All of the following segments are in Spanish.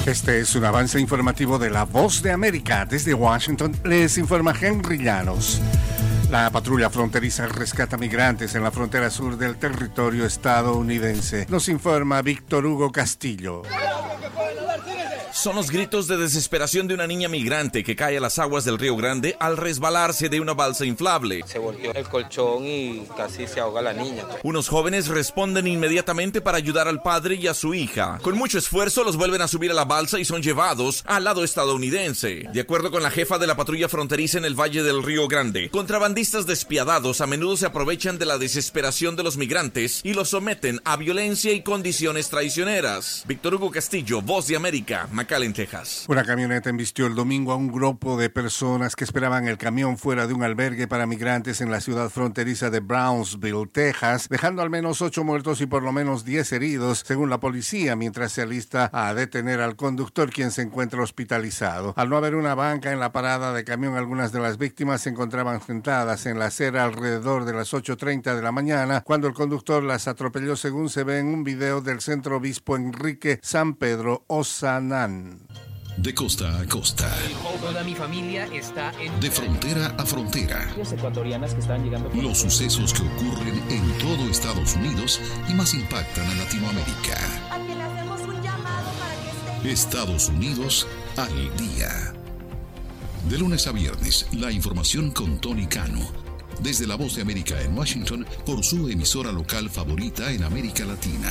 Este es un avance informativo de La Voz de América. Desde Washington les informa Henry Llanos. La patrulla fronteriza rescata migrantes en la frontera sur del territorio estadounidense. Nos informa Víctor Hugo Castillo. Son los gritos de desesperación de una niña migrante que cae a las aguas del Río Grande al resbalarse de una balsa inflable. Se volteó el colchón y casi se ahoga la niña. Unos jóvenes responden inmediatamente para ayudar al padre y a su hija. Con mucho esfuerzo los vuelven a subir a la balsa y son llevados al lado estadounidense. De acuerdo con la jefa de la patrulla fronteriza en el Valle del Río Grande, contrabandistas despiadados a menudo se aprovechan de la desesperación de los migrantes y los someten a violencia y condiciones traicioneras. Víctor Hugo Castillo, Voz de América, McAllen, Texas. Una camioneta embistió el domingo a un grupo de personas que esperaban el camión fuera de un albergue para migrantes en la ciudad fronteriza de Brownsville, Texas, dejando al menos 8 muertos y por lo menos 10 heridos, según la policía, mientras se alista a detener al conductor, quien se encuentra hospitalizado. Al no haber una banca en la parada de camión, algunas de las víctimas se encontraban sentadas en la acera alrededor de las 8:30 de la mañana, cuando el conductor las atropelló, según se ve en un video del Centro Obispo Enrique San Pedro Osanán. De costa a costa. Toda mi familia está en... De frontera a frontera. Ecuatorianas que están llegando... Los sucesos que ocurren en todo Estados Unidos y más impactan a Latinoamérica. A que le hacemos un llamado para que esté... Estados Unidos al día. De lunes a viernes, la información con Tony Cano. Desde La Voz de América en Washington, por su emisora local favorita en América Latina.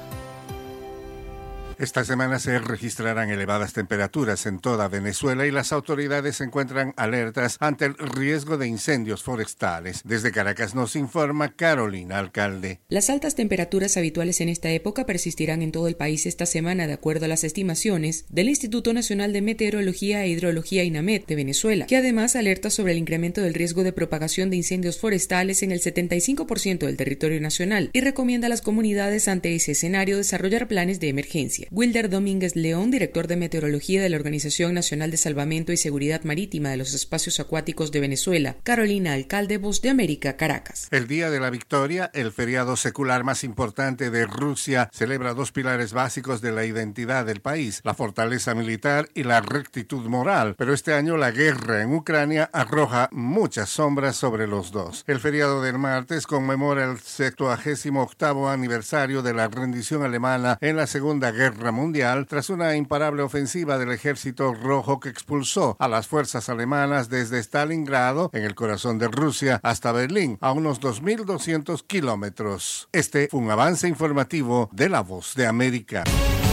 Esta semana se registrarán elevadas temperaturas en toda Venezuela y las autoridades se encuentran alertas ante el riesgo de incendios forestales. Desde Caracas nos informa Carolina Alcalde. Las altas temperaturas habituales en esta época persistirán en todo el país esta semana, de acuerdo a las estimaciones del Instituto Nacional de Meteorología e Hidrología INAMED de Venezuela, que además alerta sobre el incremento del riesgo de propagación de incendios forestales en el 75% del territorio nacional y recomienda a las comunidades ante ese escenario desarrollar planes de emergencia. Wilder Domínguez León, director de Meteorología de la Organización Nacional de Salvamento y Seguridad Marítima de los Espacios Acuáticos de Venezuela. Carolina Alcalde, Voz de América, Caracas. El Día de la Victoria, el feriado secular más importante de Rusia, celebra 2 pilares básicos de la identidad del país, la fortaleza militar y la rectitud moral. Pero este año la guerra en Ucrania arroja muchas sombras sobre los dos. El feriado del martes conmemora el 78º aniversario de la rendición alemana en la Segunda Guerra Mundial, tras una imparable ofensiva del Ejército Rojo que expulsó a las fuerzas alemanas desde Stalingrado, en el corazón de Rusia, hasta Berlín, a unos 2.200 kilómetros. Este fue un avance informativo de La Voz de América.